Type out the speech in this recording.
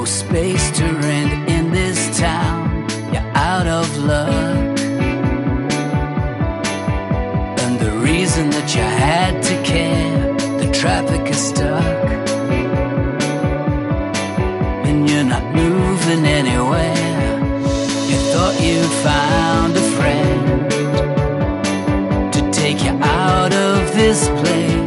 no space to rent in this town. You're out of luck, and the reason that you had to care, the traffic is stuck, and you're not moving anywhere. You thought you'd found a friend to take you out of this place.